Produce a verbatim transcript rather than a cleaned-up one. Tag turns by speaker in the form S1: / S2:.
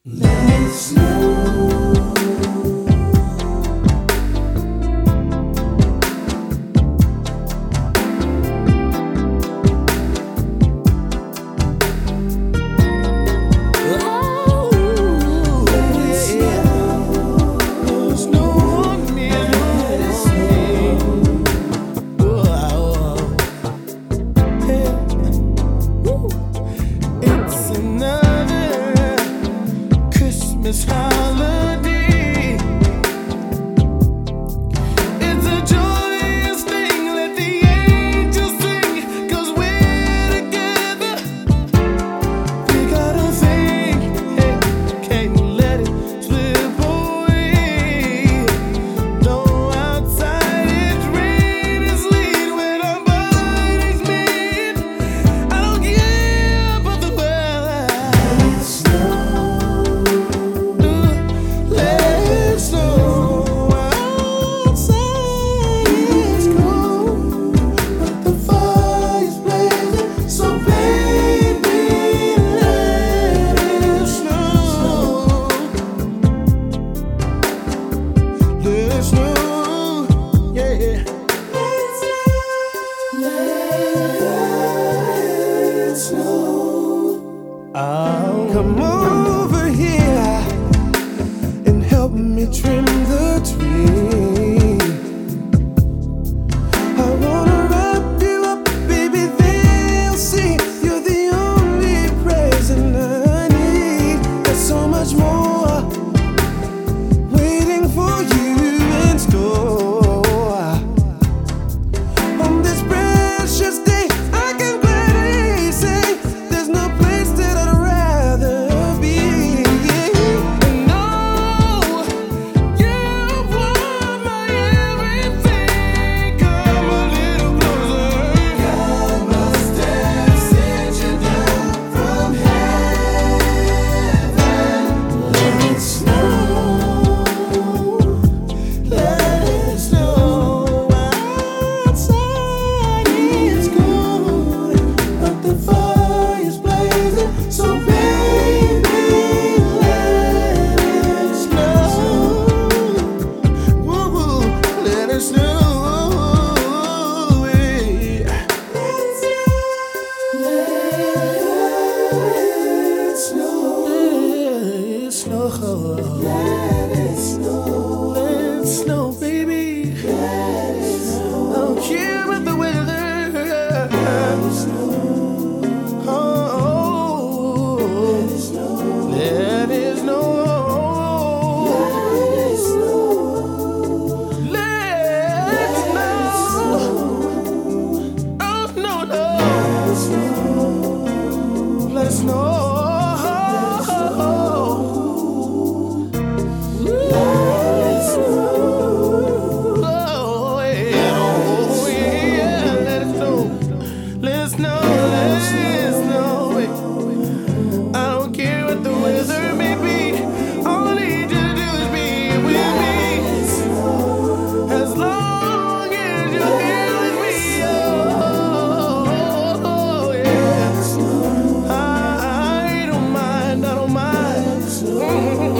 S1: Let it snow.
S2: This holiday, it's a joyous thing. Let the angels sing, 'cause we're together. We got a thing, hey, can't let it slip away. No, outside it's rain, it's sleet when our bodies meet. I don't care about the weather.
S1: Let it snow.
S2: Oh, come over here and help me trim the tree. I wanna wrap you up, baby, they'll see you're the only present I need. There's so much more waiting for you in store. On this precious day, I can gladly say there's no place that I'd rather be. And know you want my everything. Come a little closer.
S1: God must have sent you down from heaven. Let it snow.
S2: Let it snow. Outside it's cold, but the fire's blazing. So baby, let it snow. Woo, let it snow. Yeah.
S1: Let it snow.
S2: Let it snow.
S1: Let it snow.
S2: Let it snow, baby.
S1: Let it snow.
S2: I don't care about the weather. Oh,
S1: Let it snow.
S2: let it snow.
S1: Let it snow.
S2: Let it snow. Oh, no, no. Let it snow. Oh, yeah. Oh, yeah. Let it snow. Let it snow. Let it snow. I don't care what the weather may be. All I need you to do is be with me. As long as you're here with me. Oh, yeah. I don't mind. I don't mind.